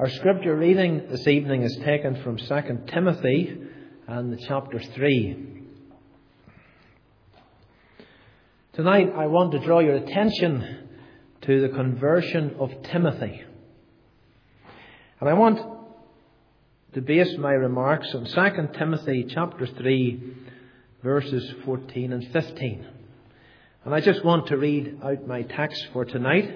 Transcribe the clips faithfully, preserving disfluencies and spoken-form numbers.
Our scripture reading this evening is taken from Second Timothy and chapter three. Tonight I want to draw your attention to the conversion of Timothy. And I want to base my remarks on Second Timothy chapter three, verses fourteen and fifteen. And I just want to read out my text for tonight.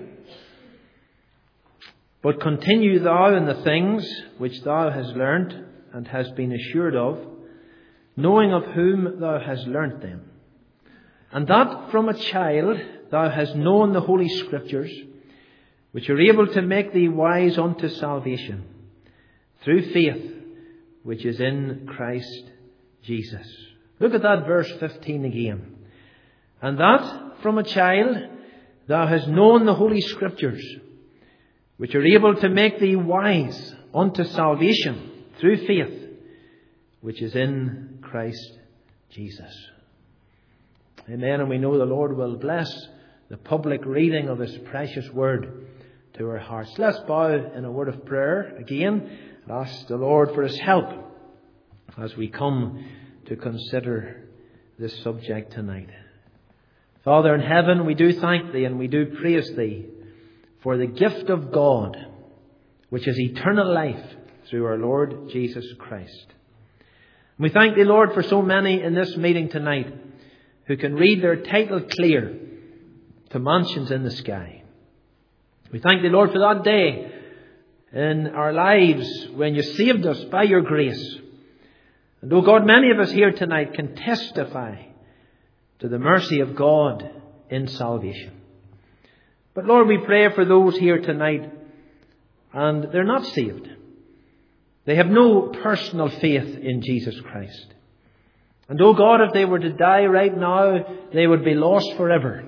But continue thou in the things which thou hast learnt and hast been assured of, knowing of whom thou hast learnt them, and that from a child thou hast known the Holy Scriptures, which are able to make thee wise unto salvation, through faith which is in Christ Jesus. Look at that verse fifteen again. And that from a child thou hast known the Holy Scriptures, which are able to make thee wise unto salvation through faith, which is in Christ Jesus. Amen. And we know the Lord will bless the public reading of His precious word to our hearts. Let's bow in a word of prayer again and ask the Lord for His help as we come to consider this subject tonight. Father in heaven, we do thank Thee and we do praise Thee for the gift of God, which is eternal life through our Lord Jesus Christ. We thank Thee, Lord, for so many in this meeting tonight who can read their title clear to mansions in the sky. We thank Thee, Lord, for that day in our lives when You saved us by Your grace. And, oh God, many of us here tonight can testify to the mercy of God in salvation. But Lord, we pray for those here tonight and they're not saved. They have no personal faith in Jesus Christ. And oh God, if they were to die right now, they would be lost forever.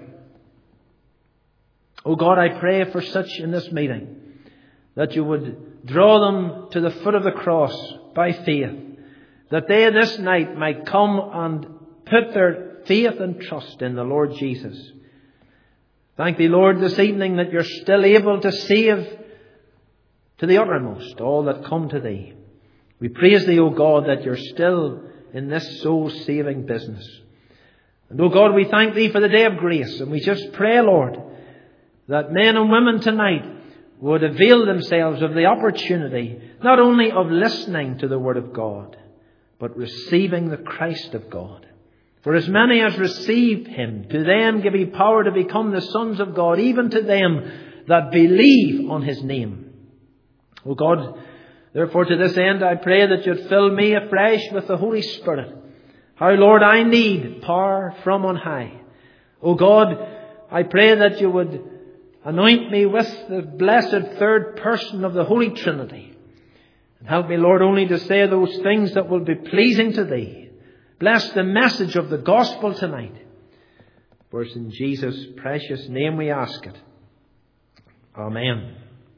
Oh God, I pray for such in this meeting that You would draw them to the foot of the cross by faith, that they this night might come and put their faith and trust in the Lord Jesus. Thank Thee, Lord, this evening that You're still able to save to the uttermost all that come to Thee. We praise Thee, O God, that You're still in this soul-saving business. And, O God, we thank Thee for the day of grace. And we just pray, Lord, that men and women tonight would avail themselves of the opportunity not only of listening to the Word of God, but receiving the Christ of God. For as many as receive Him, to them give He power to become the sons of God, even to them that believe on His name. O God, therefore to this end I pray that You'd fill me afresh with the Holy Spirit. How, Lord, I need power from on high. O God, I pray that You would anoint me with the blessed third person of the Holy Trinity. And help me, Lord, only to say those things that will be pleasing to Thee. Bless the message of the gospel tonight. For it's in Jesus' precious name we ask it. Amen.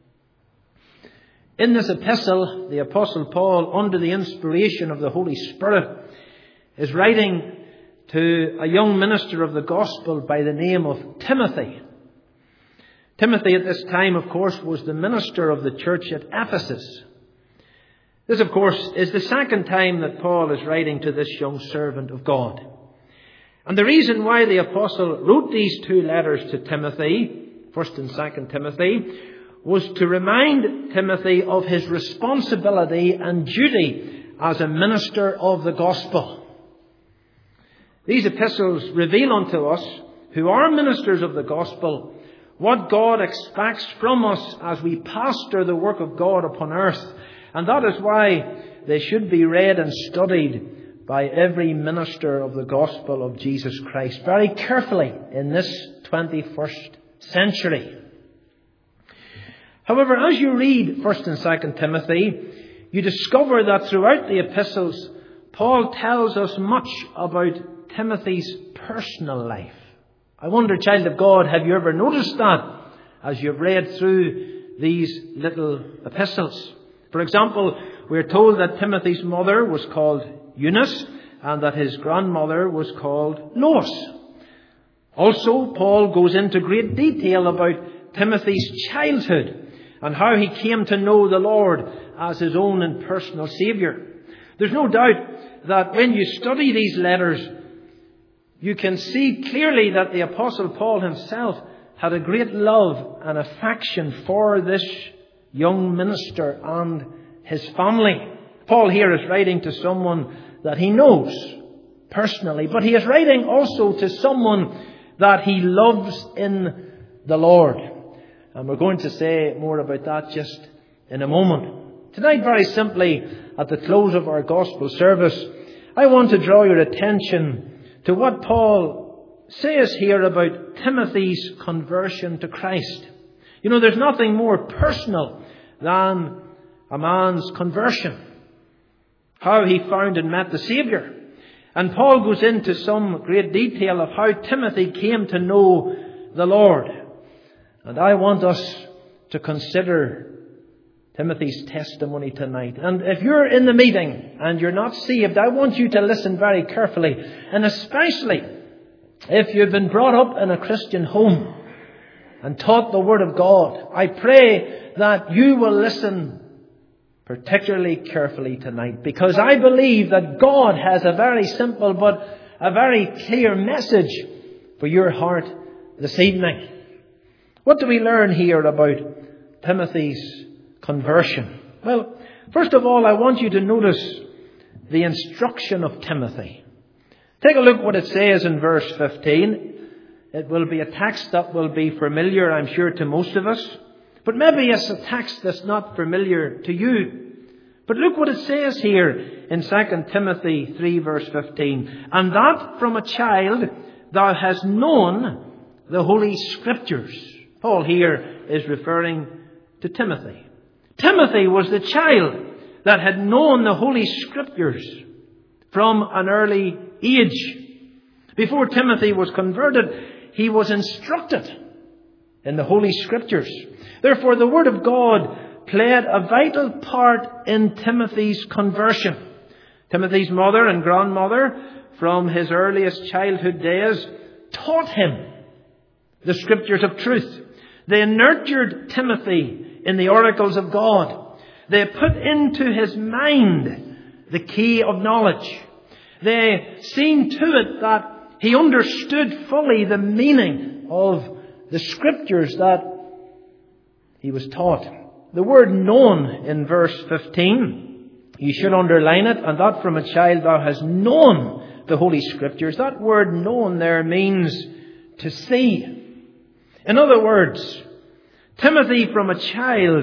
In this epistle, the Apostle Paul, under the inspiration of the Holy Spirit, is writing to a young minister of the gospel by the name of Timothy. Timothy at this time, of course, was the minister of the church at Ephesus. This, of course, is the second time that Paul is writing to this young servant of God. And the reason why the apostle wrote these two letters to Timothy, First and Second Timothy, was to remind Timothy of his responsibility and duty as a minister of the gospel. These epistles reveal unto us, who are ministers of the gospel, what God expects from us as we pastor the work of God upon earth. And that is why they should be read and studied by every minister of the gospel of Jesus Christ very carefully in this twenty-first century. However, as you read First and Second Timothy, you discover that throughout the epistles, Paul tells us much about Timothy's personal life. I wonder, child of God, have you ever noticed that as you've read through these little epistles? For example, we're told that Timothy's mother was called Eunice and that his grandmother was called Lois. Also, Paul goes into great detail about Timothy's childhood and how he came to know the Lord as his own and personal Saviour. There's no doubt that when you study these letters, you can see clearly that the Apostle Paul himself had a great love and affection for this young minister and his family. Paul here is writing to someone that he knows personally, but he is writing also to someone that he loves in the Lord. And we're going to say more about that just in a moment. Tonight, very simply, at the close of our gospel service, I want to draw your attention to what Paul says here about Timothy's conversion to Christ. You know, there's nothing more personal than a man's conversion. How he found and met the Saviour. And Paul goes into some great detail of how Timothy came to know the Lord. And I want us to consider Timothy's testimony tonight. And if you're in the meeting and you're not saved, I want you to listen very carefully. And especially if you've been brought up in a Christian home and taught the Word of God, I pray that you will listen particularly carefully tonight, because I believe that God has a very simple but a very clear message for your heart this evening. What do we learn here about Timothy's conversion? Well, first of all, I want you to notice the instruction of Timothy. Take a look what it says in verse fifteen. It will be a text that will be familiar, I'm sure, to most of us. But maybe it's a text that's not familiar to you. But look what it says here in Second Timothy three verse fifteen. And that from a child thou hast known the Holy Scriptures. Paul here is referring to Timothy. Timothy was the child that had known the Holy Scriptures from an early age. Before Timothy was converted, he was instructed in the Holy Scriptures. Therefore, the Word of God played a vital part in Timothy's conversion. Timothy's mother and grandmother, from his earliest childhood days, taught him the Scriptures of truth. They nurtured Timothy in the oracles of God. They put into his mind the key of knowledge. They seen to it that he understood fully the meaning of the Scriptures that he was taught. The word known in verse fifteen, you should underline it, and that from a child thou hast known the Holy Scriptures. That word known there means to see. In other words, Timothy from a child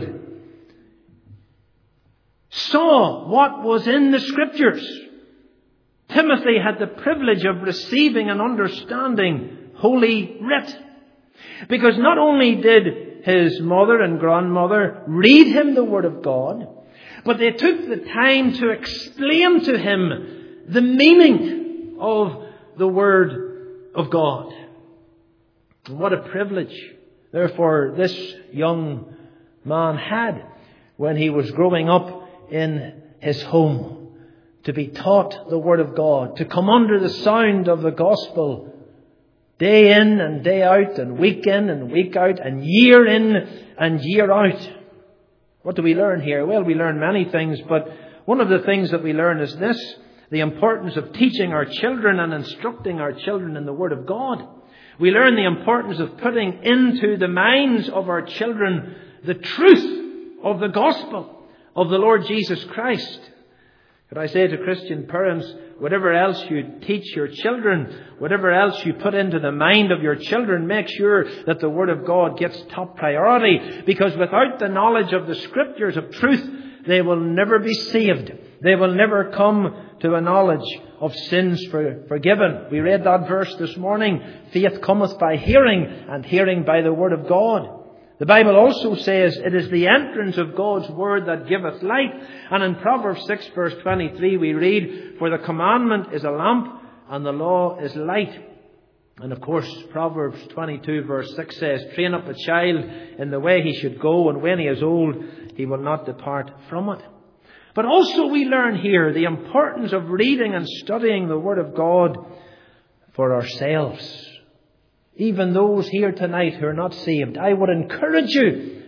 saw what was in the Scriptures. Timothy had the privilege of receiving and understanding Holy Writ. Because not only did his mother and grandmother read him the Word of God, but they took the time to explain to him the meaning of the Word of God. And what a privilege, therefore, this young man had when he was growing up in his home, to be taught the Word of God, to come under the sound of the gospel day in and day out, and week in and week out, and year in and year out. What do we learn here? Well, we learn many things, but one of the things that we learn is this: the importance of teaching our children and instructing our children in the Word of God. We learn the importance of putting into the minds of our children the truth of the gospel of the Lord Jesus Christ. Could I say to Christian parents, whatever else you teach your children, whatever else you put into the mind of your children, make sure that the Word of God gets top priority. Because without the knowledge of the Scriptures of truth, they will never be saved. They will never come to a knowledge of sins for, forgiven. We read that verse this morning. Faith cometh by hearing, and hearing by the Word of God. The Bible also says it is the entrance of God's Word that giveth light. And in Proverbs six verse twenty-three we read, for the commandment is a lamp and the law is light. And of course Proverbs twenty-two verse six says, train up a child in the way he should go, and when he is old he will not depart from it. But also we learn here the importance of reading and studying the Word of God for ourselves. Even those here tonight who are not saved, I would encourage you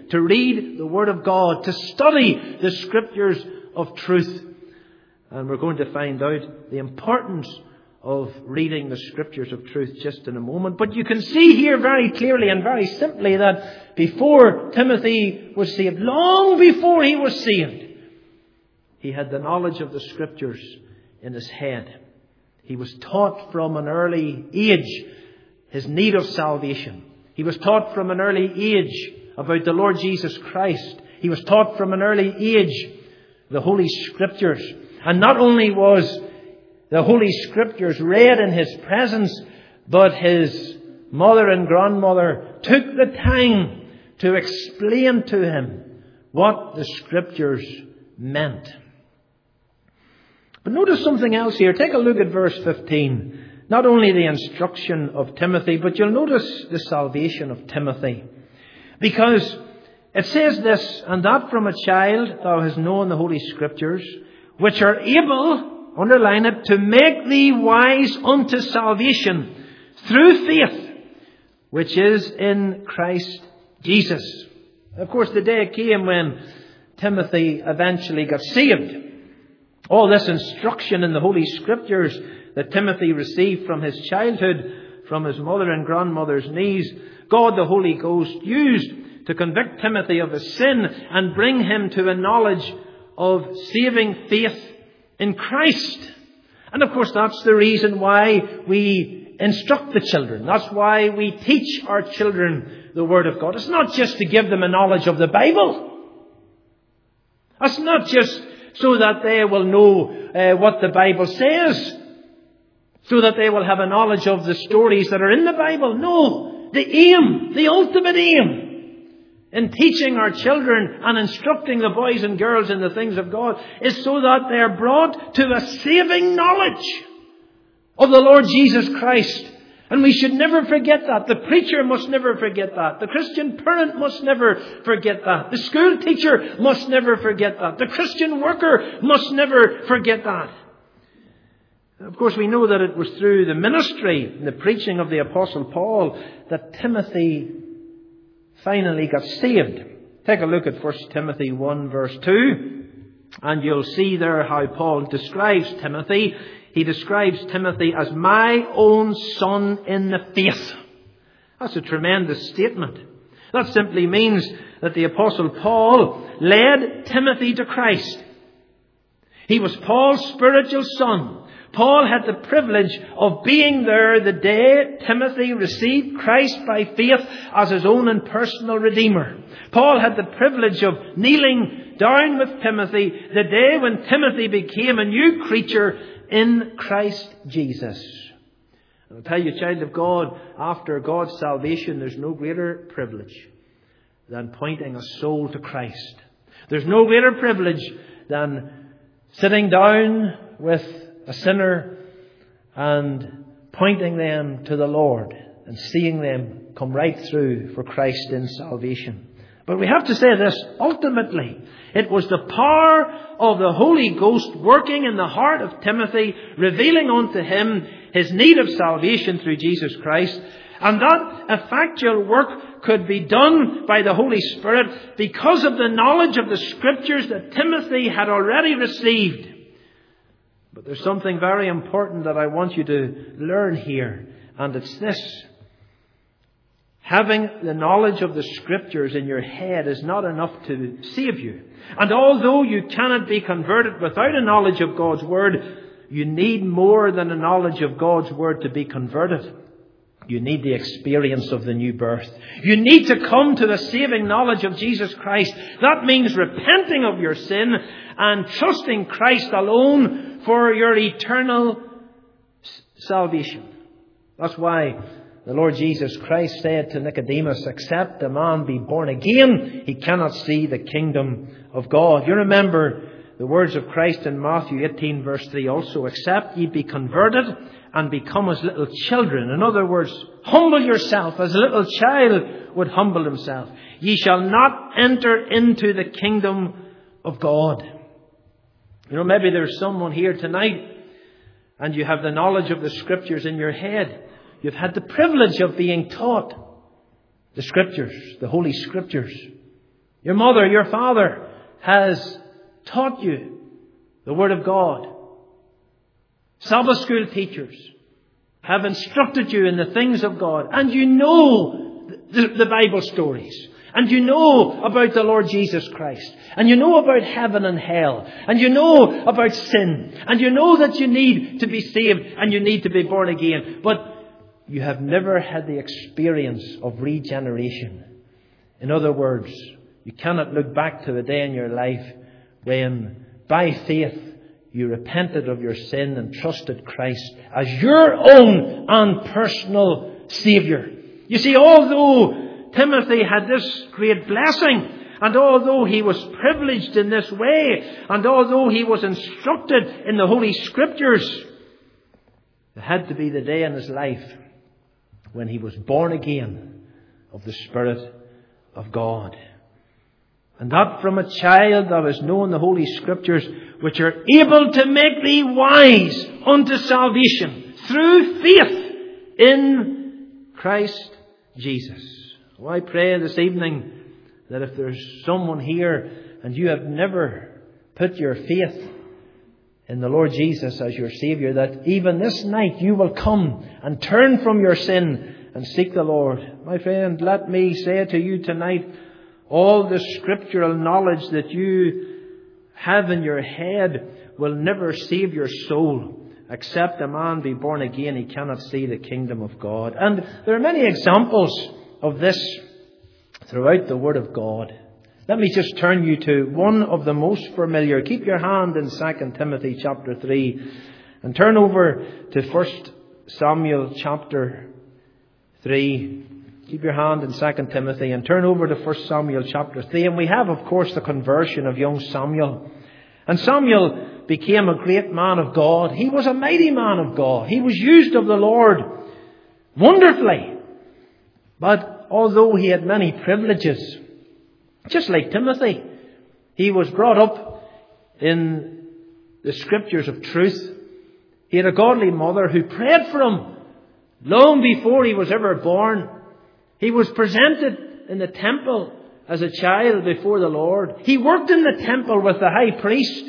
to read the Word of God, to study the Scriptures of truth. And we're going to find out the importance of reading the Scriptures of truth just in a moment. But you can see here very clearly and very simply that before Timothy was saved, long before he was saved, he had the knowledge of the Scriptures in his head. He was taught from an early age his need of salvation. He was taught from an early age about the Lord Jesus Christ. He was taught from an early age the Holy Scriptures. And not only was the Holy Scriptures read in his presence, but his mother and grandmother took the time to explain to him what the Scriptures meant. But notice something else here. Take a look at verse fifteen. Not only the instruction of Timothy, but you'll notice the salvation of Timothy. Because it says this, and that from a child thou hast known the Holy Scriptures, which are able, underline it, to make thee wise unto salvation through faith, which is in Christ Jesus. Of course, the day came when Timothy eventually got saved. All this instruction in the Holy Scriptures that Timothy received from his childhood, from his mother and grandmother's knees, God the Holy Ghost used to convict Timothy of his sin and bring him to a knowledge of saving faith in Christ. And of course that's the reason why we instruct the children. That's why we teach our children the Word of God. It's not just to give them a knowledge of the Bible. It's not just so that they will know uh, what the Bible says, so that they will have a knowledge of the stories that are in the Bible. No, the aim, the ultimate aim in teaching our children and instructing the boys and girls in the things of God is so that they are brought to a saving knowledge of the Lord Jesus Christ. And we should never forget that. The preacher must never forget that. The Christian parent must never forget that. The school teacher must never forget that. The Christian worker must never forget that. Of course, we know that it was through the ministry and the preaching of the Apostle Paul that Timothy finally got saved. Take a look at First Timothy one verse two, and you'll see there how Paul describes Timothy. He describes Timothy as my own son in the faith. That's a tremendous statement. That simply means that the Apostle Paul led Timothy to Christ. He was Paul's spiritual son. Paul had the privilege of being there the day Timothy received Christ by faith as his own and personal Redeemer. Paul had the privilege of kneeling down with Timothy the day when Timothy became a new creature in Christ Jesus. I'll tell you, child of God, after God's salvation, there's no greater privilege than pointing a soul to Christ. There's no greater privilege than sitting down with a sinner and pointing them to the Lord and seeing them come right through for Christ in salvation. But we have to say this, ultimately, it was the power of the Holy Ghost working in the heart of Timothy, revealing unto him his need of salvation through Jesus Christ. And that effectual work could be done by the Holy Spirit because of the knowledge of the Scriptures that Timothy had already received. But there's something very important that I want you to learn here, and it's this. Having the knowledge of the Scriptures in your head is not enough to save you. And although you cannot be converted without a knowledge of God's Word, you need more than a knowledge of God's Word to be converted. You need the experience of the new birth. You need to come to the saving knowledge of Jesus Christ. That means repenting of your sin and trusting Christ alone for your eternal salvation. That's why the Lord Jesus Christ said to Nicodemus, except a man be born again, he cannot see the kingdom of God. You remember the words of Christ in Matthew eighteen verse three also, except ye be converted and become as little children. In other words, humble yourself as a little child would humble himself. Ye shall not enter into the kingdom of God. You know, maybe there's someone here tonight and you have the knowledge of the Scriptures in your head. You've had the privilege of being taught the Scriptures, the Holy Scriptures. Your mother, your father has taught you the Word of God. Sabbath school teachers have instructed you in the things of God. And you know the, the Bible stories. And you know about the Lord Jesus Christ. And you know about heaven and hell. And you know about sin. And you know that you need to be saved and you need to be born again. But you have never had the experience of regeneration. In other words, you cannot look back to the day in your life when, by faith, you repented of your sin and trusted Christ as your own and personal Saviour. You see, although Timothy had this great blessing, and although he was privileged in this way, and although he was instructed in the Holy Scriptures, there had to be the day in his life when he was born again of the Spirit of God. And that from a child thou hast known the Holy Scriptures, which are able to make thee wise unto salvation through faith in Christ Jesus. Well, I pray this evening that if there's someone here and you have never put your faith in the Lord Jesus as your Saviour, that even this night you will come and turn from your sin and seek the Lord. My friend, let me say to you tonight, all the scriptural knowledge that you have in your head will never save your soul. Except a man be born again, he cannot see the kingdom of God. And there are many examples of this throughout the Word of God. Let me just turn you to one of the most familiar. Keep your hand in Second Timothy chapter three and turn over to First Samuel chapter three. Keep your hand in Second Timothy and turn over to First Samuel chapter three. And we have, of course, the conversion of young Samuel. And Samuel became a great man of God. He was a mighty man of God. He was used of the Lord wonderfully. But although he had many privileges, just like Timothy, he was brought up in the Scriptures of truth. He had a godly mother who prayed for him long before he was ever born. He was presented in the temple as a child before the Lord. He worked in the temple with the high priest.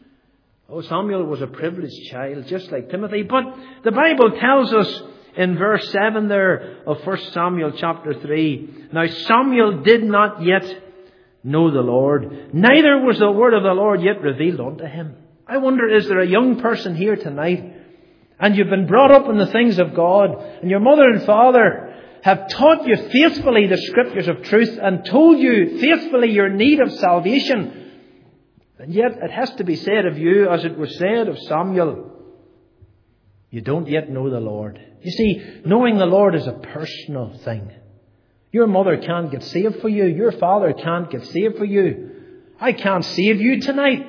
Oh, Samuel was a privileged child, just like Timothy. But the Bible tells us in verse seven there of First Samuel chapter three, now Samuel did not yet know the Lord, neither was the word of the Lord yet revealed unto him. I wonder, is there a young person here tonight, and you've been brought up in the things of God, and your mother and father have taught you faithfully the Scriptures of truth and told you faithfully your need of salvation. And yet it has to be said of you, as it was said of Samuel, you don't yet know the Lord. You see, knowing the Lord is a personal thing. Your mother can't get saved for you. Your father can't get saved for you. I can't save you tonight.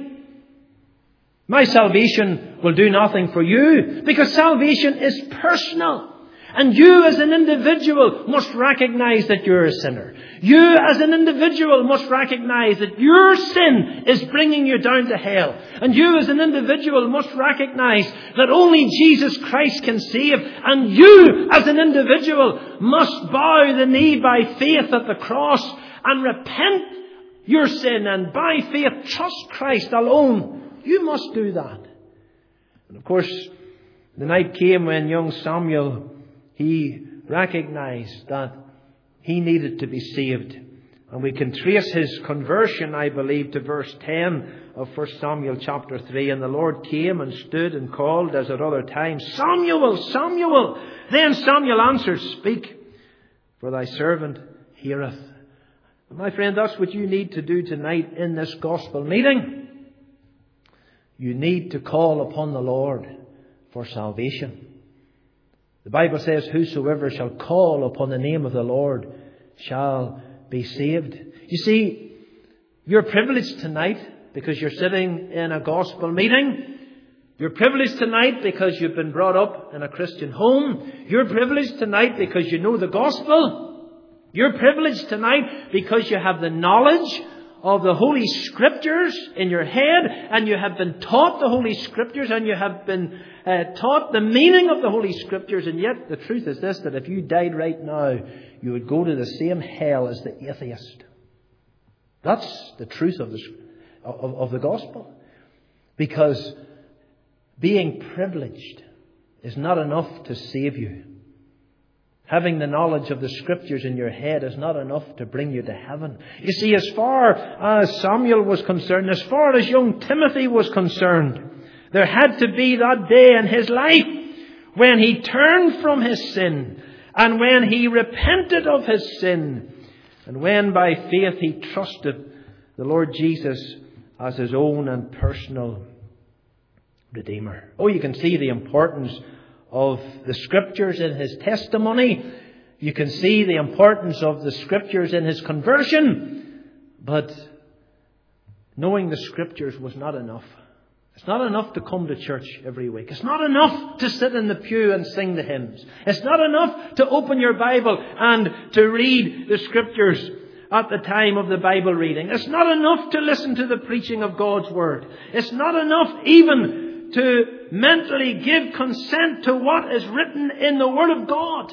My salvation will do nothing for you, because salvation is personal. And you as an individual must recognize that you're a sinner. You as an individual must recognize that your sin is bringing you down to hell. And you as an individual must recognize that only Jesus Christ can save. And you as an individual must bow the knee by faith at the cross and repent your sin and by faith trust Christ alone. You must do that. And of course, the night came when young Samuel, he recognized that he needed to be saved. And we can trace his conversion, I believe, to verse ten of First Samuel chapter three. And the Lord came and stood and called as at other times, Samuel, Samuel. Then Samuel answered, Speak, for thy servant heareth. And my friend, that's what you need to do tonight in this gospel meeting. You need to call upon the Lord for salvation. The Bible says, whosoever shall call upon the name of the Lord shall be saved. You see, you're privileged tonight because you're sitting in a gospel meeting. You're privileged tonight because you've been brought up in a Christian home. You're privileged tonight because you know the gospel. You're privileged tonight because you have the knowledge of the Holy Scriptures in your head, and you have been taught the Holy Scriptures, and you have been uh, taught the meaning of the Holy Scriptures. And yet the truth is this, that if you died right now, you would go to the same hell as the atheist. That's the truth of the, of, of the gospel. Because being privileged is not enough to save you. Having the knowledge of the Scriptures in your head is not enough to bring you to heaven. You see, as far as Samuel was concerned, as far as young Timothy was concerned, there had to be that day in his life when he turned from his sin and when he repented of his sin and when by faith he trusted the Lord Jesus as his own and personal Redeemer. Oh, you can see the importance of the Scriptures in his testimony. You can see the importance of the Scriptures in his conversion. But knowing the Scriptures was not enough. It's not enough to come to church every week. It's not enough to sit in the pew and sing the hymns. It's not enough to open your Bible and to read the Scriptures at the time of the Bible reading. It's not enough to listen to the preaching of God's Word. It's not enough even to mentally give consent to what is written in the Word of God.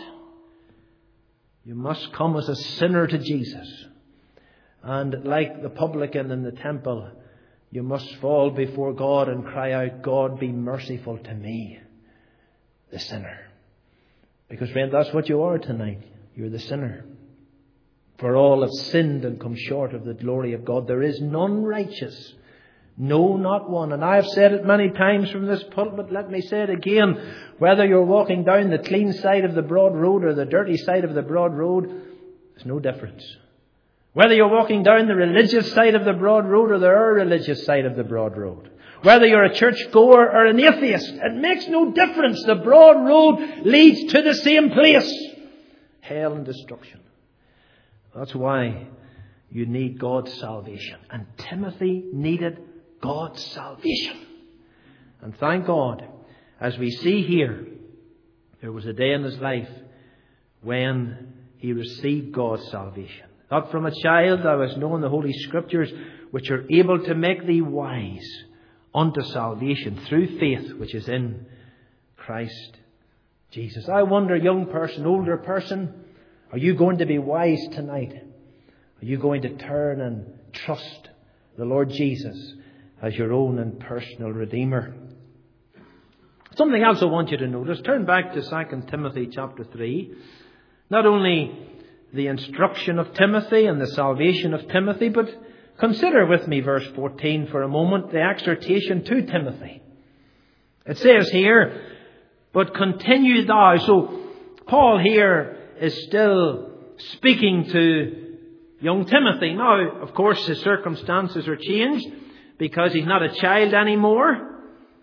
You must come as a sinner to Jesus. And like the publican in the temple, you must fall before God and cry out, God, be merciful to me, the sinner. Because, friend, that's what you are tonight. You're the sinner. For all have sinned and come short of the glory of God. There is none righteous. No, not one. And I have said it many times from this pulpit. Let me say it again. Whether you're walking down the clean side of the broad road or the dirty side of the broad road, there's no difference. Whether you're walking down the religious side of the broad road or the irreligious side of the broad road. Whether you're a church goer or an atheist, it makes no difference. The broad road leads to the same place. Hell and destruction. That's why you need God's salvation. And Timothy needed God's salvation. And thank God, as we see here, there was a day in his life when he received God's salvation. Not from a child thou hast known the Holy Scriptures, which are able to make thee wise unto salvation through faith which is in Christ Jesus. I wonder, young person, older person, are you going to be wise tonight? Are you going to turn and trust the Lord Jesus as your own and personal Redeemer? Something else I want you to notice. Turn back to Second Timothy chapter three. Not only the instruction of Timothy and the salvation of Timothy, but consider with me verse fourteen for a moment, the exhortation to Timothy. It says here, but continue thou. So Paul here is still speaking to young Timothy. Now, of course, his circumstances are changed because he's not a child anymore.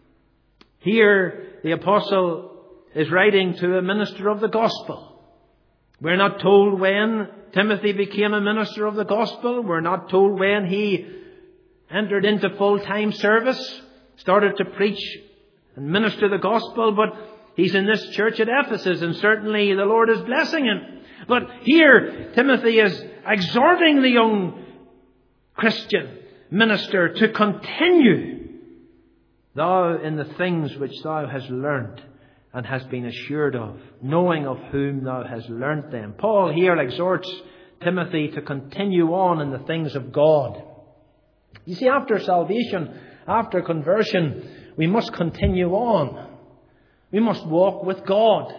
Here, the apostle is writing to a minister of the gospel. We're not told when Timothy became a minister of the gospel. We're not told when he entered into full-time service, started to preach and minister the gospel. But he's in this church at Ephesus, and certainly the Lord is blessing him. But here, Timothy is exhorting the young Christian minister to continue thou in the things which thou hast learned and hast been assured of, knowing of whom thou hast learnt them. Paul here exhorts Timothy to continue on in the things of God. You see, after salvation, after conversion, we must continue on. We must walk with God.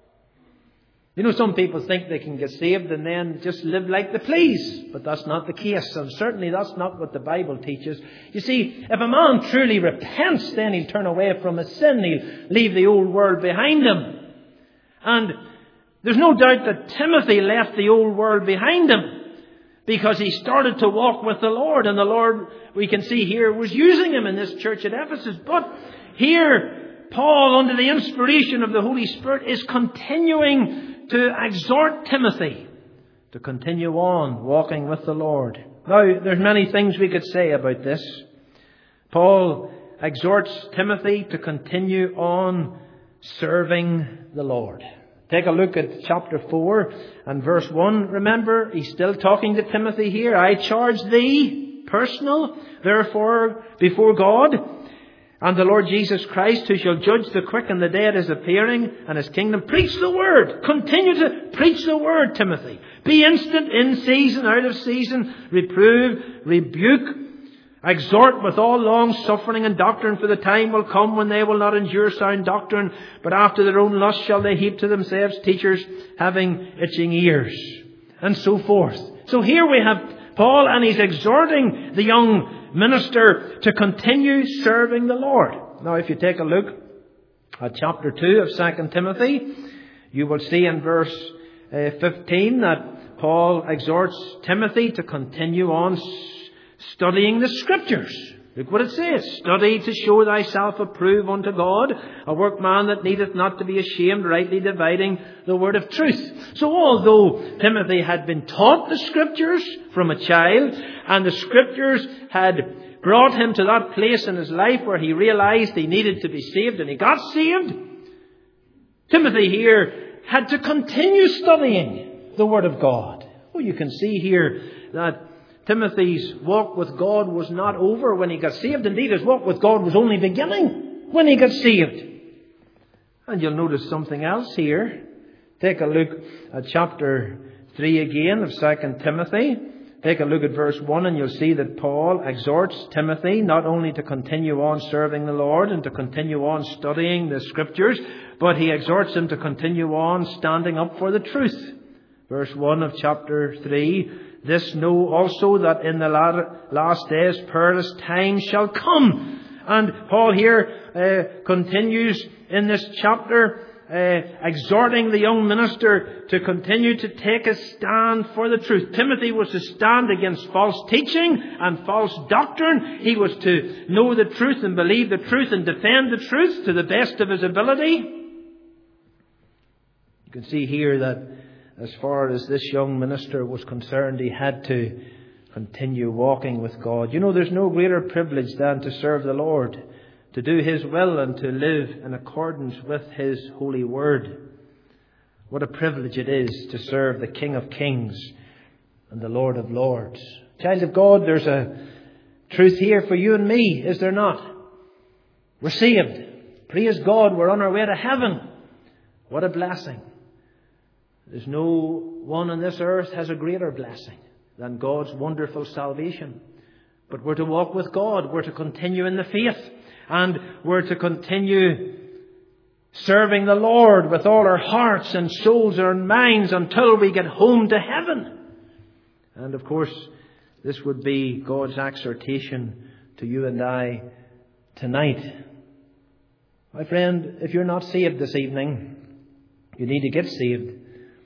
You know, some people think they can get saved and then just live like they please. But that's not the case. And certainly that's not what the Bible teaches. You see, if a man truly repents, then he'll turn away from his sin. He'll leave the old world behind him. And there's no doubt that Timothy left the old world behind him because he started to walk with the Lord. And the Lord, we can see here, was using him in this church at Ephesus. But here, Paul, under the inspiration of the Holy Spirit, is continuing to exhort Timothy to continue on walking with the Lord. Now, there's many things we could say about this. Paul exhorts Timothy to continue on serving the Lord. Take a look at chapter four and verse one. Remember, he's still talking to Timothy here. I charge thee, personal, therefore, before God, And the Lord Jesus Christ, who shall judge the quick and the dead, is appearing, and his kingdom. Preach the word. Continue to preach the word, Timothy. Be instant, in season, out of season. Reprove, rebuke, exhort with all long suffering and doctrine, for the time will come when they will not endure sound doctrine, but after their own lust shall they heap to themselves teachers having itching ears, and so forth. So here we have Paul, and he's exhorting the young minister to continue serving the Lord. Now, if you take a look at chapter two of Second Timothy, you will see in verse uh, fifteen that Paul exhorts Timothy to continue on studying the Scriptures. Look what it says. Study to show thyself approved unto God, a workman that needeth not to be ashamed, rightly dividing the word of truth. So although Timothy had been taught the Scriptures from a child, and the Scriptures had brought him to that place in his life where he realized he needed to be saved, and he got saved, Timothy here had to continue studying the Word of God. Well, you can see here that Timothy's walk with God was not over when he got saved. Indeed, his walk with God was only beginning when he got saved. And you'll notice something else here. Take a look at chapter three again of Second Timothy. Take a look at verse one, and you'll see that Paul exhorts Timothy not only to continue on serving the Lord and to continue on studying the Scriptures, but he exhorts him to continue on standing up for the truth. Verse one of chapter three, this know also that in the last days perilous times shall come. And Paul here uh, continues in this chapter uh, exhorting the young minister to continue to take a stand for the truth. Timothy was to stand against false teaching and false doctrine. He was to know the truth and believe the truth and defend the truth to the best of his ability. You can see here that as far as this young minister was concerned, he had to continue walking with God. You know, there's no greater privilege than to serve the Lord, to do His will and to live in accordance with His holy word. What a privilege it is to serve the King of Kings and the Lord of Lords. Child of God, there's a truth here for you and me, is there not? We're saved. Praise God, we're on our way to heaven. What a blessing. There's no one on this earth has a greater blessing than God's wonderful salvation. But we're to walk with God. We're to continue in the faith. And we're to continue serving the Lord with all our hearts and souls and minds until we get home to heaven. And of course, this would be God's exhortation to you and I tonight. My friend, if you're not saved this evening, you need to get saved.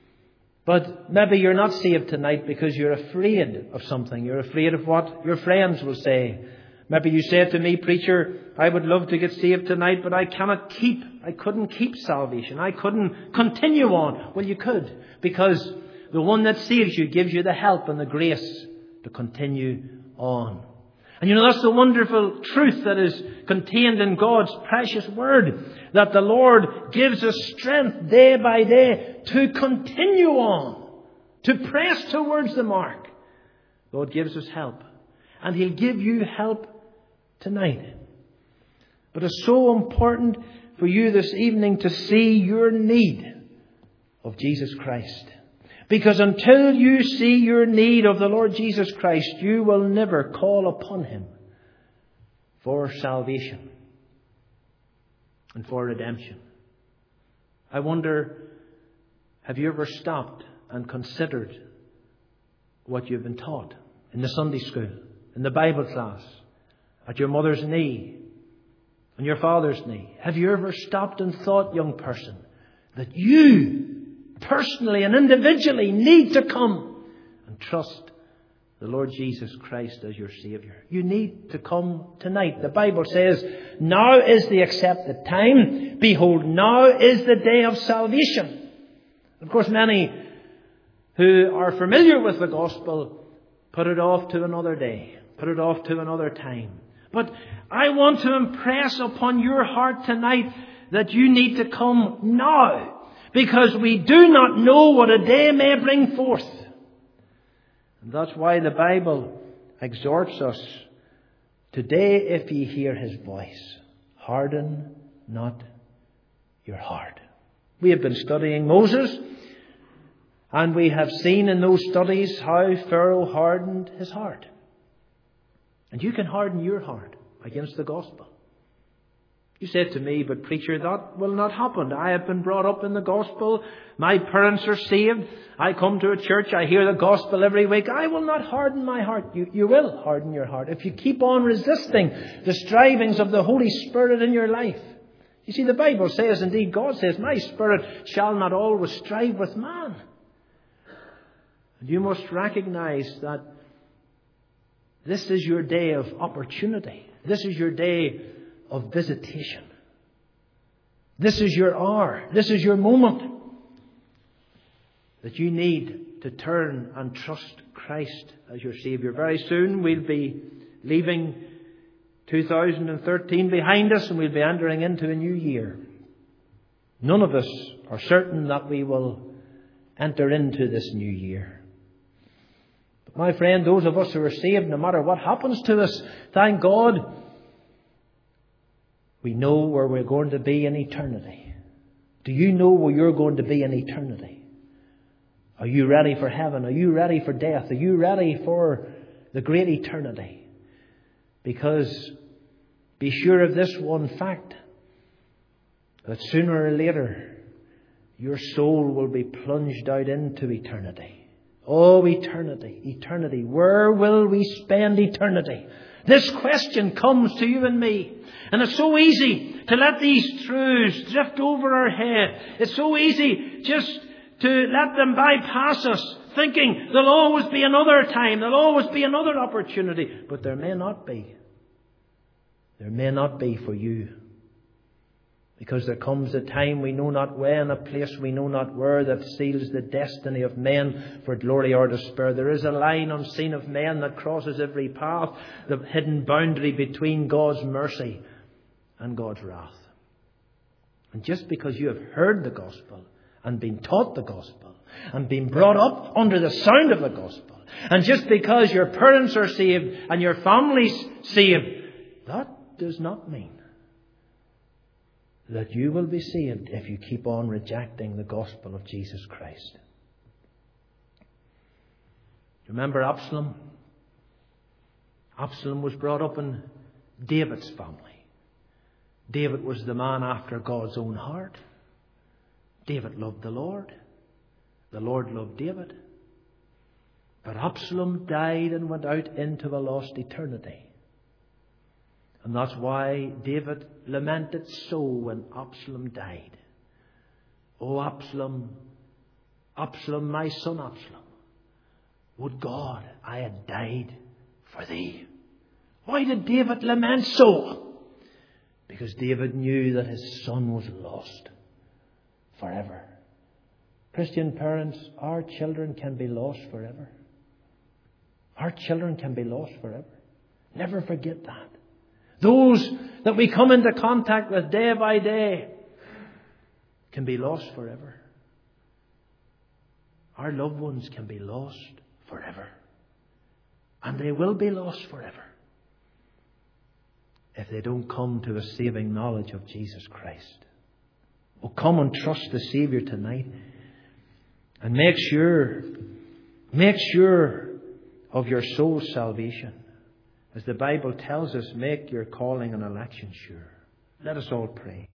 But maybe you're not saved tonight because you're afraid of something. You're afraid of what your friends will say. Maybe you say to me, preacher, I would love to get saved tonight, but I cannot keep, I couldn't keep salvation. I couldn't continue on. Well, you could, because the one that saves you gives you the help and the grace to continue on. And you know, that's the wonderful truth that is contained in God's precious word, that the Lord gives us strength day by day to continue on, to press towards the mark. God gives us help, and He'll give you help tonight. But it's so important for you this evening to see your need of Jesus Christ. Because until you see your need of the Lord Jesus Christ, you will never call upon Him for salvation and for redemption. I wonder, have you ever stopped and considered what you've been taught in the Sunday school, in the Bible class, at your mother's knee, on your father's knee? Have you ever stopped and thought, young person, that you personally and individually need to come and trust the Lord Jesus Christ as your Saviour? You need to come tonight. The Bible says, now is the accepted time. Behold, now is the day of salvation. Of course, many who are familiar with the gospel put it off to another day, put it off to another time. But I want to impress upon your heart tonight that you need to come now, because we do not know what a day may bring forth. And that's why the Bible exhorts us, today if ye hear His voice. harden not your heart. We have been studying Moses, and we have seen in those studies how Pharaoh hardened his heart. And you can harden your heart against the gospel. You said to me, but preacher, that will not happen. I have been brought up in the gospel. My parents are saved. I come to a church. I hear the gospel every week. I will not harden my heart. You, you will harden your heart if you keep on resisting the strivings of the Holy Spirit in your life. You see, the Bible says, indeed God says, my spirit shall not always strive with man. And you must recognize that this is your day of opportunity. This is your day of visitation. This is your hour. This is your moment that you need to turn and trust Christ as your Saviour. Very soon we'll be leaving two thousand thirteen behind us, and we'll be entering into a new year. None of us are certain that we will enter into this new year. But my friend, those of us who are saved, no matter what happens to us, thank God, we know where we're going to be in eternity. Do you know where you're going to be in eternity? Are you ready for heaven? Are you ready for death? Are you ready for the great eternity? Because be sure of this one fact, that sooner or later your soul will be plunged out into eternity. Oh, eternity, eternity. Where will we spend eternity? This question comes to you and me. And it's so easy to let these truths drift over our head. It's so easy just to let them bypass us, thinking there'll always be another time, there'll always be another opportunity. But there may not be. There may not be for you. Because there comes a time we know not when, a place we know not where, that seals the destiny of men for glory or despair. There is a line unseen of men that crosses every path, the hidden boundary between God's mercy and God's wrath. And just because you have heard the gospel and been taught the gospel and been brought up under the sound of the gospel, and just because your parents are saved and your family's saved, that does not mean that you will be saved if you keep on rejecting the gospel of Jesus Christ. Remember Absalom? Absalom was brought up in David's family. David was the man after God's own heart. David loved the Lord. The Lord loved David. But Absalom died and went out into a lost eternity. And that's why David lamented so when Absalom died. Oh, Absalom, Absalom, my son Absalom, would God I had died for thee. Why did David lament so? Because David knew that his son was lost forever. Christian parents, our children can be lost forever. Our children can be lost forever. Never forget that. Those that we come into contact with day by day can be lost forever. Our loved ones can be lost forever. And they will be lost forever if they don't come to a saving knowledge of Jesus Christ. Oh, come and trust the Saviour tonight. And make sure, make sure of your soul's salvation. As the Bible tells us, make your calling and election sure. Let us all pray.